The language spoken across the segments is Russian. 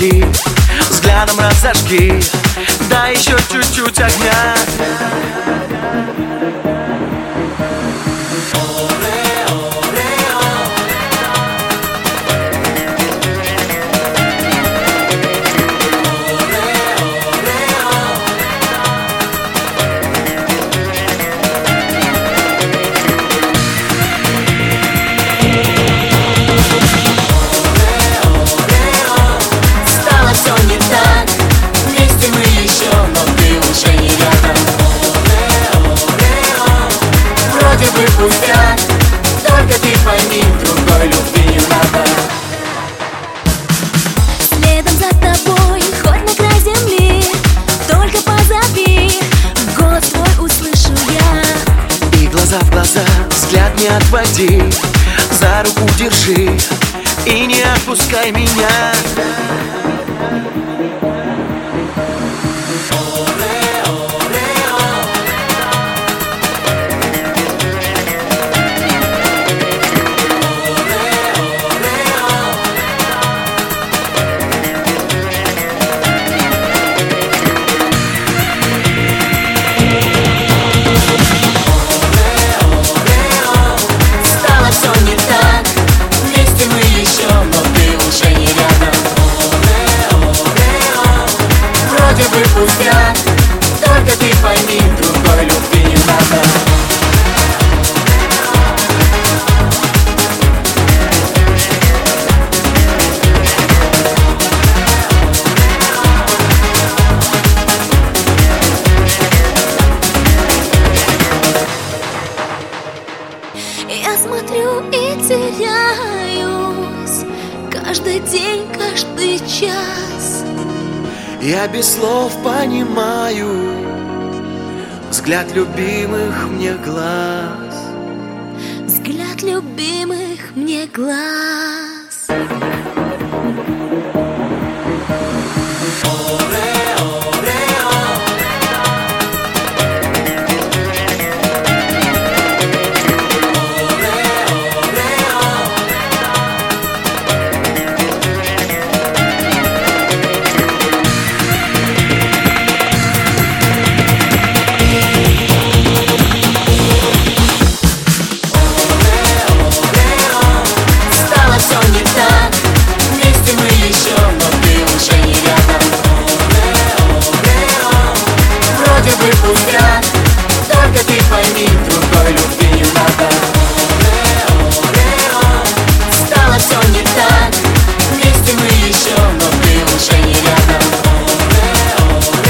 запали, взглядом разожги, да еще чуть-чуть огня. Пустяк, только ты пойми, другой любви не надо. Следом за тобой, хоть на край земли, только позови, голос твой услышу я. И глаза в глаза, взгляд не отводи, за руку держи и не отпускай меня. Пустяк, только ты пойми, другой любви не надо. Я смотрю и теряюсь каждый день, каждый час. Я без слов понимаю взгляд любимых мне глаз. Взгляд любимых мне глаз. Пустяк, только ты пойми, другой любви не надо. Стало все не так, вместе мы еще, но ты уже не рядом.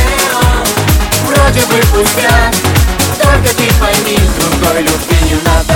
Вроде бы пустяк, только ты пойми, другой любви не надо.